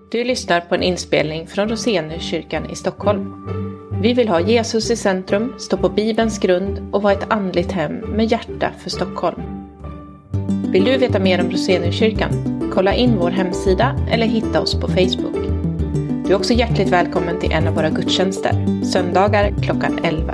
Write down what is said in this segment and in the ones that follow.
Du lyssnar på en inspelning från Roseniuskyrkan i Stockholm. Vi vill ha Jesus i centrum, stå på Bibelns grund och vara ett andligt hem med hjärta för Stockholm. Vill du veta mer om Roseniuskyrkan? Kolla in vår hemsida eller hitta oss på Facebook. Du är också hjärtligt välkommen till en av våra gudstjänster, söndagar klockan 11.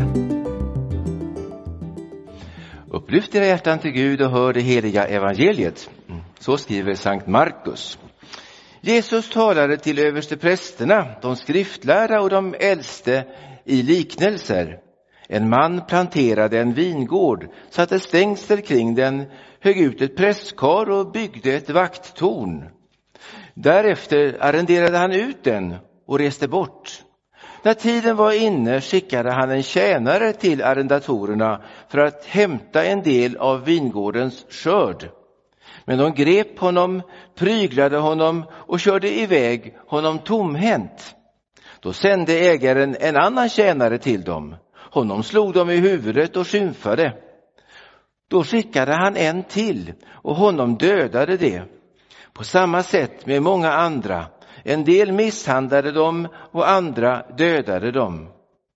Upplyft era hjärtan till Gud och hör det heliga evangeliet. Så skriver Sankt Markus. Jesus talade till översteprästerna, de skriftlärda och de äldste i liknelser. En man planterade en vingård, satte stängsel kring den, högg ut ett prästkar och byggde ett vakttorn. Därefter arrenderade han ut den och reste bort. När tiden var inne skickade han en tjänare till arrendatorerna för att hämta en del av vingårdens skörd. Men de grep honom, pryglade honom och körde iväg honom tomhänt. Då sände ägaren en annan tjänare till dem. Honom slog de i huvudet och skymfade. Då skickade han en till och honom dödade det. På samma sätt med många andra. En del misshandlade dem och andra dödade dem.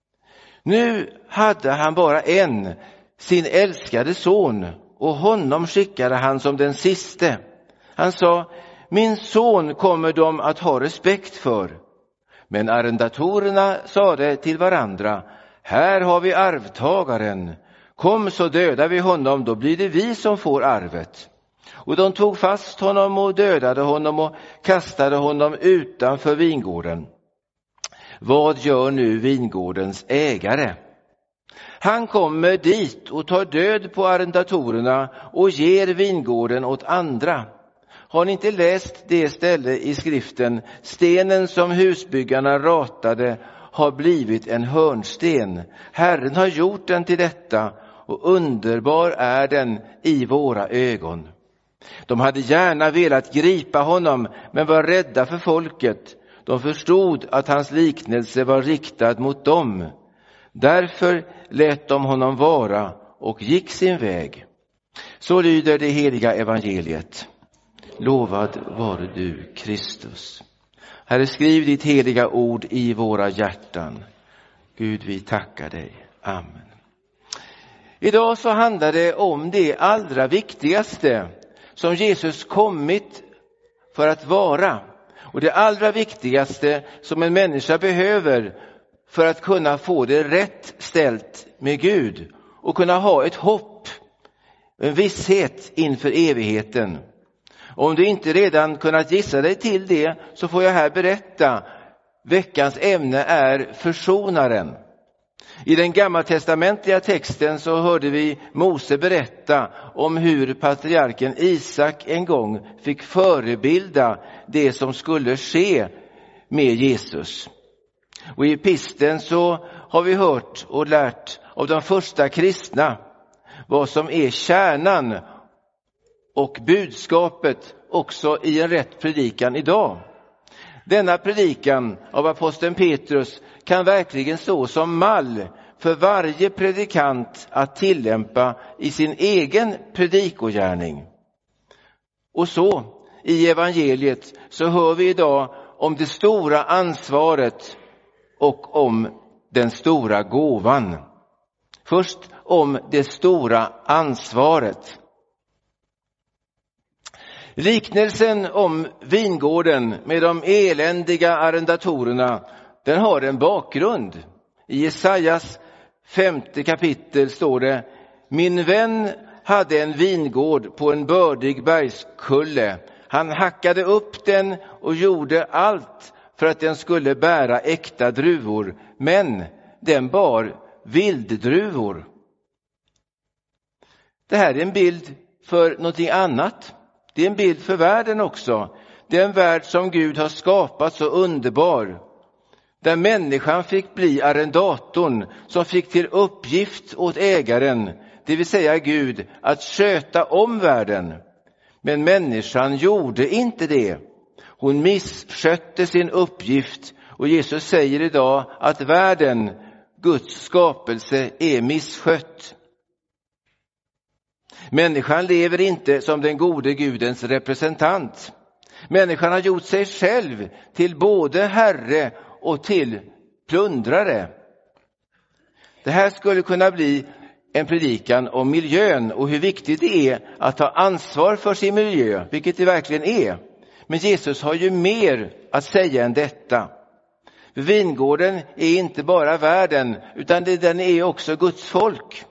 Nu hade han bara en, sin älskade son, och honom skickade han som den siste. Han sa, min son kommer de att ha respekt för. Men arrendatorerna sade till varandra, här har vi arvtagaren. Kom så dödar vi honom, då blir det vi som får arvet. Och de tog fast honom och dödade honom och kastade honom utanför vingården. Vad gör nu vingårdens ägare? Han kommer dit och tar död på arrendatorerna och ger vingården åt andra. Har ni inte läst det ställe i skriften? Stenen som husbyggarna ratade har blivit en hörnsten. Herren har gjort den till detta och underbar är den i våra ögon. De hade gärna velat gripa honom men var rädda för folket. De förstod att hans liknelse var riktad mot dem. Därför lät de honom vara och gick sin väg. Så lyder det heliga evangeliet. Lovad vare du, Kristus. Herre, skriv ditt heliga ord i våra hjärtan. Gud, vi tackar dig. Amen. Idag så handlar det om det allra viktigaste som Jesus kommit för att vara. Och det allra viktigaste som en människa behöver för att kunna få det rätt ställt med Gud och kunna ha ett hopp, en visshet inför evigheten. Om du inte redan kunnat gissa dig till det så får jag här berätta. Veckans ämne är försonaren. I den gammaltestamentliga texten så hörde vi Mose berätta om hur patriarken Isak en gång fick förebilda det som skulle ske med Jesus. Och i episteln så har vi hört och lärt av de första kristna vad som är kärnan och budskapet också i en rätt predikan idag. Denna predikan av aposteln Petrus kan verkligen stå som mall för varje predikant att tillämpa i sin egen predikogärning. Och så i evangeliet så hör vi idag om det stora ansvaret och om den stora gåvan. Först om det stora ansvaret. Liknelsen om vingården med de eländiga arrendatorerna, den har en bakgrund. I Jesajas 5:e kapitel står det: min vän hade en vingård på en bördig bergskulle. Han hackade upp den och gjorde allt för att den skulle bära äkta druvor, men den bar vilddruvor. Det här är en bild för någonting annat. Det är en bild för världen också. Det är en värld som Gud har skapat så underbar. Där människan fick bli arrendatorn som fick till uppgift åt ägaren, det vill säga Gud, att sköta om världen. Men människan gjorde inte det. Hon misskötte sin uppgift och Jesus säger idag att världen, Guds skapelse, är misskött. Människan lever inte som den gode Gudens representant. Människan har gjort sig själv till både herre och till plundrare. Det här skulle kunna bli en predikan om miljön och hur viktigt det är att ta ansvar för sin miljö, vilket det verkligen är. Men Jesus har ju mer att säga än detta. Vingården är inte bara världen, utan den är också Guds folk.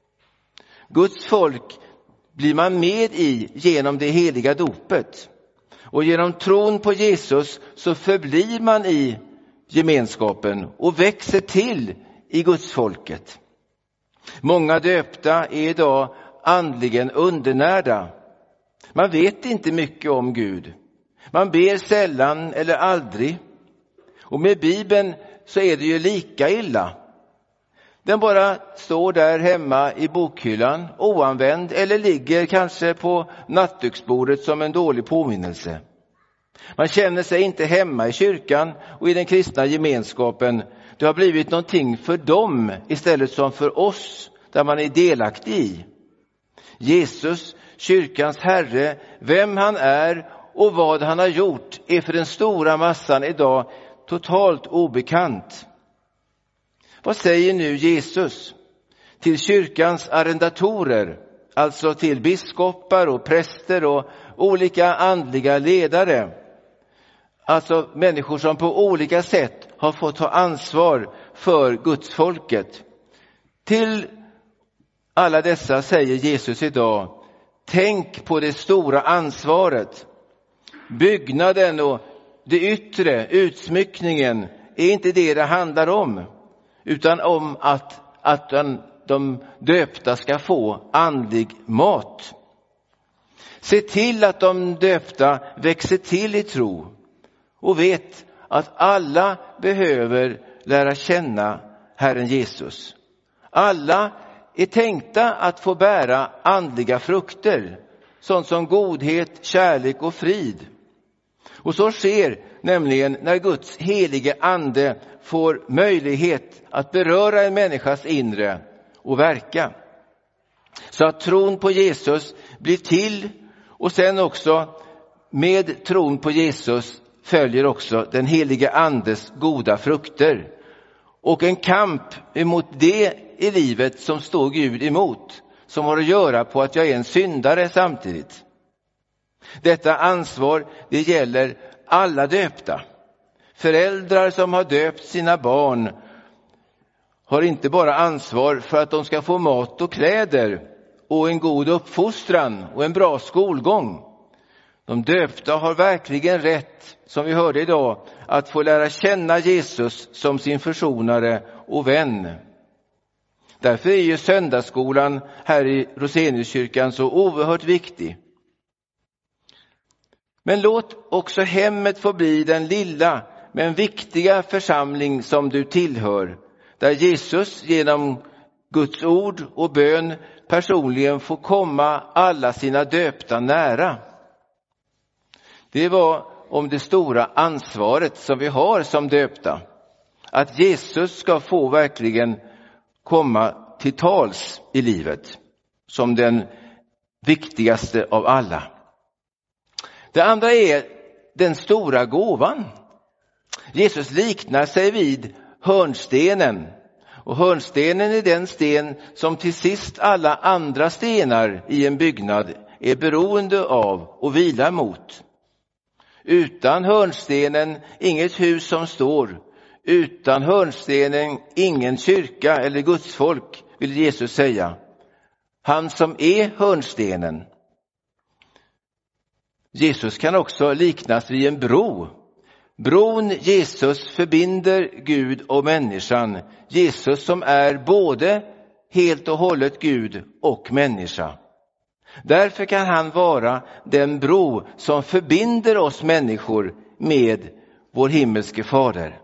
Guds folk blir man med i genom det heliga dopet. Och genom tron på Jesus så förblir man i gemenskapen och växer till i Guds folket. Många döpta är idag andligen undernärda. Man vet inte mycket om Gud. Man ber sällan eller aldrig. Och med Bibeln så är det ju lika illa. Den bara står där hemma i bokhyllan, oanvänd, eller ligger kanske på nattduksbordet som en dålig påminnelse. Man känner sig inte hemma i kyrkan och i den kristna gemenskapen. Det har blivit någonting för dem istället som för oss, där man är delaktig i. Jesus, kyrkans herre, vem han är och vad han har gjort är för den stora massan idag totalt obekant. Vad säger nu Jesus till kyrkans arrendatorer, alltså till biskopar och präster och olika andliga ledare? Alltså människor som på olika sätt har fått ta ansvar för Guds folket. Till alla dessa säger Jesus idag: tänk på det stora ansvaret. Byggnaden och det yttre, utsmyckningen, är inte det handlar om, utan om att de döpta ska få andlig mat. Se till att de döpta växer till i tro och vet att alla behöver lära känna Herren Jesus. Alla är tänkta att få bära andliga frukter, sånt som godhet, kärlek och frid. Och så sker nämligen när Guds helige ande får möjlighet att beröra en människas inre och verka. Så att tron på Jesus blir till, och sen också med tron på Jesus följer också den helige andes goda frukter. Och en kamp emot det i livet som står Gud emot, som har att göra på att jag är en syndare samtidigt. Detta ansvar, det gäller alla döpta. Föräldrar som har döpt sina barn har inte bara ansvar för att de ska få mat och kläder och en god uppfostran och en bra skolgång. De döpta har verkligen rätt, som vi hörde idag, att få lära känna Jesus som sin försonare och vän. Därför är ju söndagsskolan här i Roseniuskyrkan så oerhört viktig. Men låt också hemmet få bli den lilla men viktiga församling som du tillhör, där Jesus genom Guds ord och bön personligen får komma alla sina döpta nära. Det var om det stora ansvaret som vi har som döpta. Att Jesus ska få verkligen komma till tals i livet som den viktigaste av alla. Det andra är den stora gåvan. Jesus liknar sig vid hörnstenen. Och hörnstenen är den sten som till sist alla andra stenar i en byggnad är beroende av och vilar mot. Utan hörnstenen inget hus som står. Utan hörnstenen ingen kyrka eller Guds folk, vill Jesus säga. Han som är hörnstenen. Jesus kan också liknas vid en bro. Bron Jesus förbinder Gud och människan. Jesus som är både helt och hållet Gud och människa. Därför kan han vara den bro som förbinder oss människor med vår himmelske fader.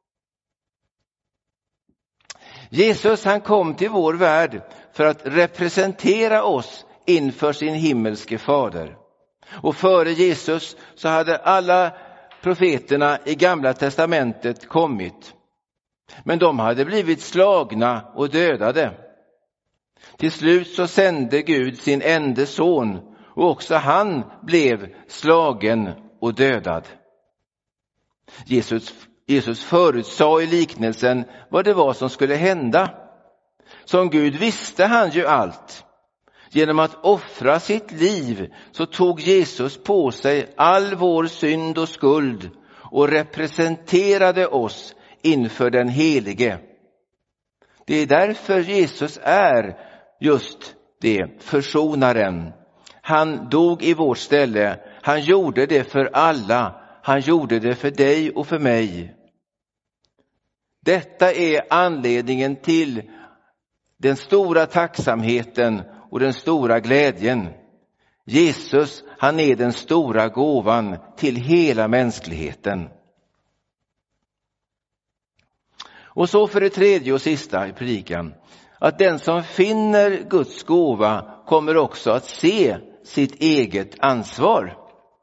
Jesus, han kom till vår värld för att representera oss inför sin himmelske fader. Och före Jesus så hade alla profeterna i Gamla testamentet kommit. Men de hade blivit slagna och dödade. Till slut så sände Gud sin enda son, och också han blev slagen och dödad. Jesus förutsade i liknelsen vad det var som skulle hända. Som Gud visste han ju allt. Genom att offra sitt liv så tog Jesus på sig all vår synd och skuld och representerade oss inför den helige. Det är därför Jesus är just det, försonaren. Han dog i vårt ställe. Han gjorde det för alla. Han gjorde det för dig och för mig. Detta är anledningen till den stora tacksamheten och den stora glädjen. Jesus, han är den stora gåvan till hela mänskligheten. Och så för det tredje och sista i predikan, att den som finner Guds gåva kommer också att se sitt eget ansvar.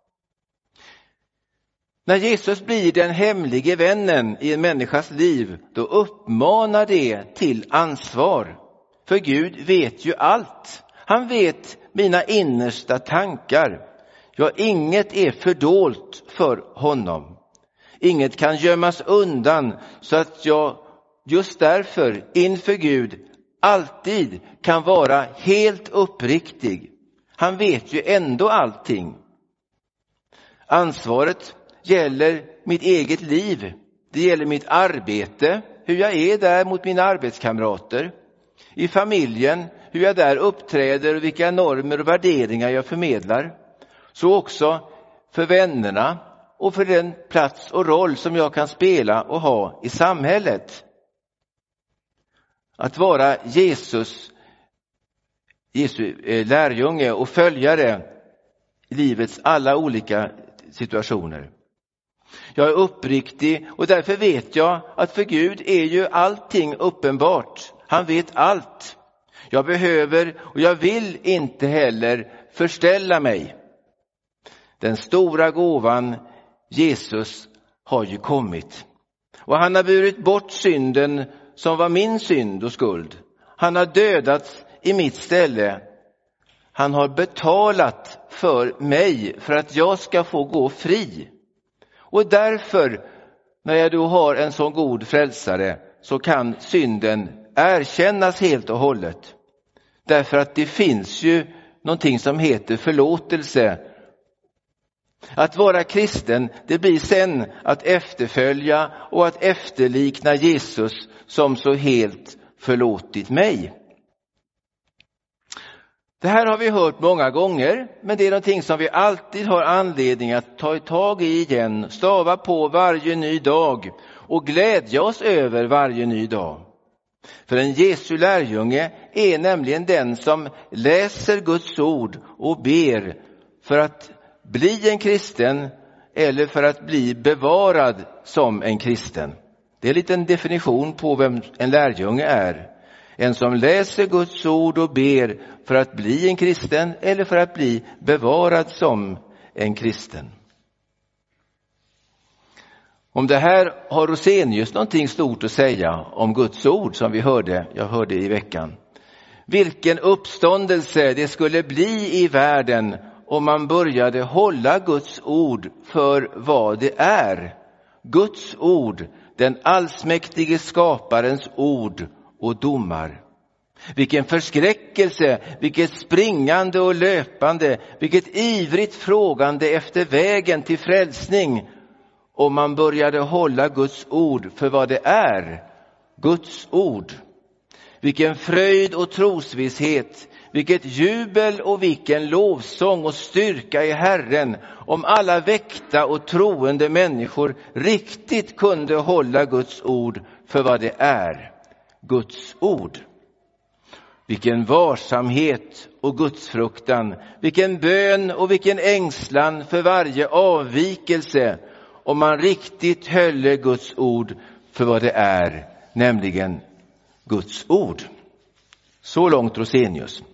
När Jesus blir den hemlige vännen i en människas liv, då uppmanar det till ansvar. För Gud vet ju allt. Han vet mina innersta tankar. Ja, inget är fördolt för honom. Inget kan gömmas undan, så att jag just därför inför Gud alltid kan vara helt uppriktig. Han vet ju ändå allting. Ansvaret gäller mitt eget liv. Det gäller mitt arbete, hur jag är där mot mina arbetskamrater. I familjen, hur jag där uppträder och vilka normer och värderingar jag förmedlar. Så också för vännerna och för den plats och roll som jag kan spela och ha i samhället. Att vara Jesu lärjunge och följare i livets alla olika situationer. Jag är uppriktig och därför vet jag att för Gud är ju allting uppenbart. Han vet allt. Jag behöver och jag vill inte heller förställa mig. Den stora gåvan Jesus har ju kommit. Och han har burit bort synden som var min synd och skuld. Han har dödat i mitt ställe. Han har betalat för mig för att jag ska få gå fri. Och därför, när jag då har en så god frälsare, så kan synden erkännas helt och hållet. Därför att det finns ju någonting som heter förlåtelse. Att vara kristen, det blir sen att efterfölja och att efterlikna Jesus som så helt förlåtit mig. Det här har vi hört många gånger, men det är någonting som vi alltid har anledning att ta tag i igen, stava på varje ny dag och glädja oss över varje ny dag. För en Jesu lärjunge är nämligen den som läser Guds ord och ber för att bli en kristen eller för att bli bevarad som en kristen. Det är en liten definition på vem en lärjunge är. En som läser Guds ord och ber för att bli en kristen eller för att bli bevarad som en kristen. Om det här har Rosenius någonting stort att säga om Guds ord som jag hörde i veckan. Vilken uppståndelse det skulle bli i världen om man började hålla Guds ord för vad det är. Guds ord, den allsmäktige skaparens ord och domar. Vilken förskräckelse, vilket springande och löpande, vilket ivrigt frågande efter vägen till frälsning om man började hålla Guds ord för vad det är. Guds ord. Vilken fröjd och trosvisshet, vilket jubel och vilken lovsång och styrka i Herren om alla väckta och troende människor riktigt kunde hålla Guds ord för vad det är. Guds ord. Vilken varsamhet och gudsfruktan, vilken bön och vilken ängslan för varje avvikelse om man riktigt höll Guds ord för vad det är, nämligen Guds ord. Så långt Rosenius.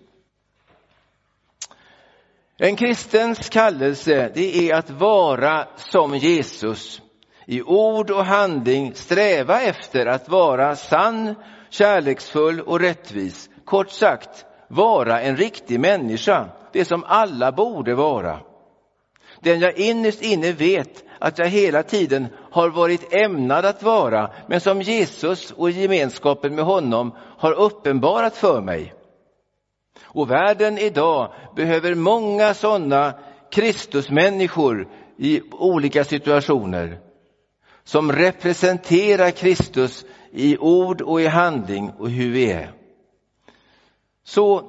En kristens kallelse, det är att vara som Jesus. I ord och handling sträva efter att vara sann, kärleksfull och rättvis. Kort sagt, vara en riktig människa. Det som alla borde vara. Den jag innerst inne vet att jag hela tiden har varit ämnad att vara, men som Jesus och gemenskapen med honom har uppenbarat för mig. Och världen idag behöver många sådana Kristusmänniskor i olika situationer som representerar Kristus i ord och i handling och hur vi är. Så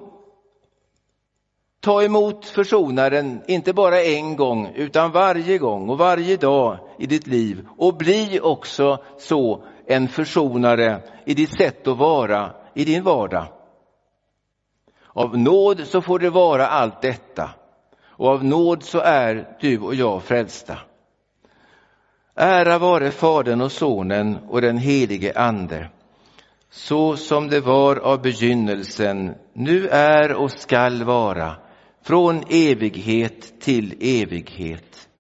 ta emot försonaren inte bara en gång utan varje gång och varje dag i ditt liv, och bli också så en försonare i ditt sätt att vara i din vardag. Av nåd så får det vara allt detta, och av nåd så är du och jag frälsta. Ära vare Fadern och Sonen och den helige Ande, så som det var av begynnelsen, nu är och skall vara, från evighet till evighet.